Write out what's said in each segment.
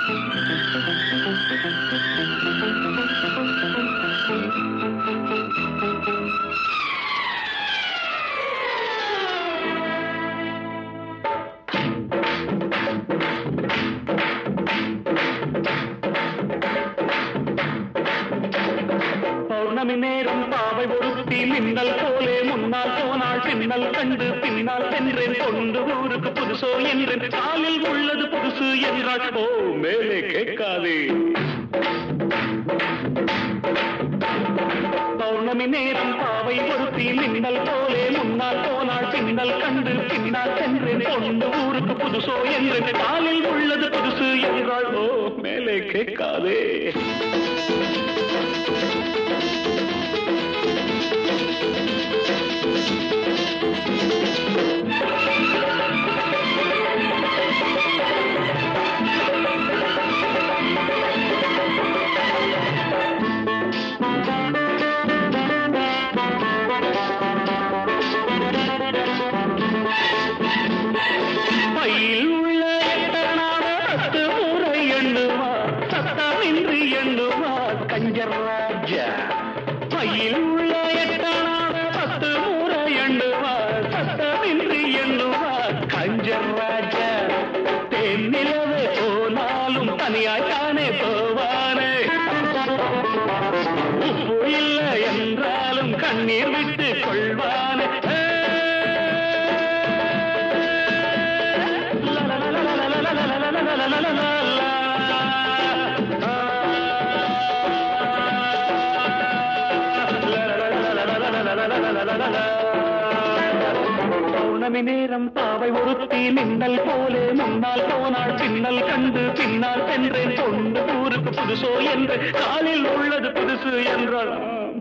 பௌர்ணமி நேரம் பாவை ஒருத்தி மின்னல் போலே முன்னால் போனாள் பின்னல் கண்டு பின்னால் சென்றேன் கொண்டு ஊருக்கு புதுசோ என்றேன் காலில் உள்ளது புதுசு என்றாள் ஓ மேலே கேட்காதே பௌர்ணமி நேரம் பாவை ஒருத்தி மின்னல் போலே முன்னால் போனாள் பின்னல் கண்டு பின்னால் சென்றேன் கொண்டு ஊருக்கு புதுசோ என்றேன் காலில் உள்ளது புதுசு என்றாள் ஓ மேலே கேட்காதே பையில் உள்ள எட்டனான 10 முறை எண்ணுவார் சத்தமின்றி எண்ணுவார் கஞ்சர் ராஜா பையில் உள்ள எட்டனான 10 முறை எண்ணுவார் சத்தமின்றி எண்ணுவார் கஞ்சர் ராஜா தென்னிலவே போனாலும் தனியாய்த்தானே போவானே உப்பு இல்லை என்றாலும் கண்ணீர் விட்டு கொள்வானே பௌர்ணமி நேரம் பாவை ஒருத்தி மின்னல் போலே முன்னால் போனாள் பின்னல் கண்டு பின்னால் சென்றேன் கொண்டு ஊருக்கு புதுசோ என்று காலில் உள்ளது புதுசு என்றாள்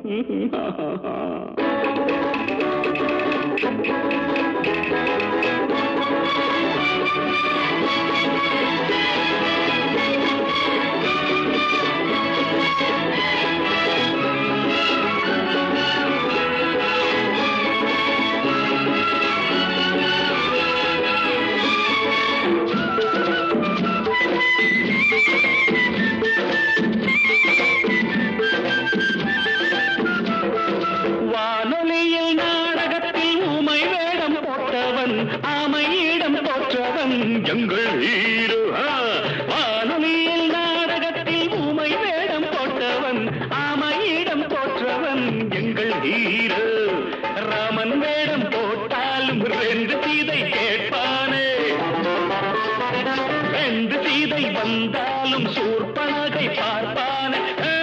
வானொலியில் நாடகத்தில் ஊமை வேடம் போட்டவன் ஆமையிடம் போற்றவன் எங்கள் ஹீரோ வானொலியில் நாடகத்தில் ஊமை வேடம் போட்டவன் ஆமையிடம் போற்றவன் எங்கள் ஹீரோ ராமன் வேடம் போட்டாலும் 2 சீதை கேட்பானே 2 சீதை வந்தாலும் சூர்பனகை பார்ப்பானே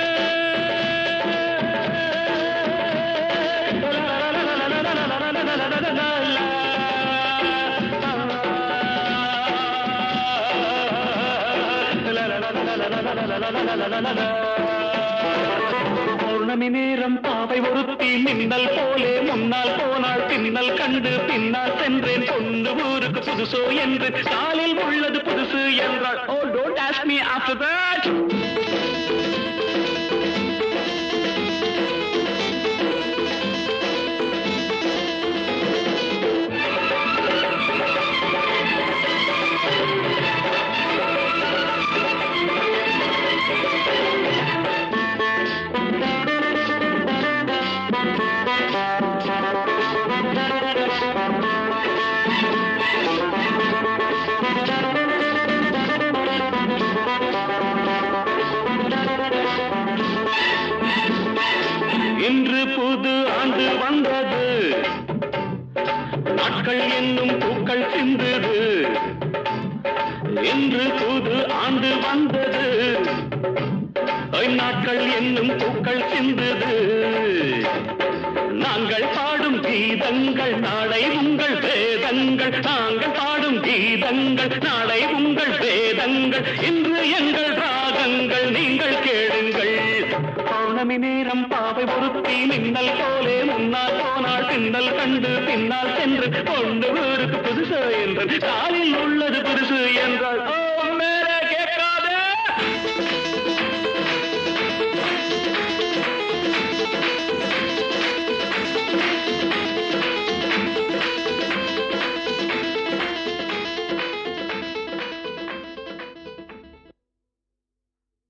பௌர்ணமி நேரம் பாவை ஒருத்தி மின்னல் போலே முன்னால் போனாள் பின்னல் கண்டு பின்னால் சென்றேன் கொண்டு ஊருக்கு புதுசோ என்று காலில் உள்ளது புதுசு என்றாள் oh don't ask me after that இன்று புது ஆண்டு வந்தது நாட்கள் என்னும் பூக்கள் சிந்தது இன்று புது ஆண்டு வந்தது நாட்கள் என்னும் பூக்கள் சிந்தது நாங்கள் பாடும் கீதங்கள் நாளை உங்கள் வேதங்கள் நாங்கள் பாடும் கீதங்கள் நாளை உங்கள் வேதங்கள் இன்று எங்கள் ராகங்கள் நீங்கள் கேளுங்கள் பௌர்ணமி நேரம் பாவை ஒருத்தி மின்னல் போலே முன்னால் போனாள் பின்னல் கண்டு பின்னால் சென்று கொண்டு ஊருக்கு புதுசு என்று காலில் உள்ளது புதுசு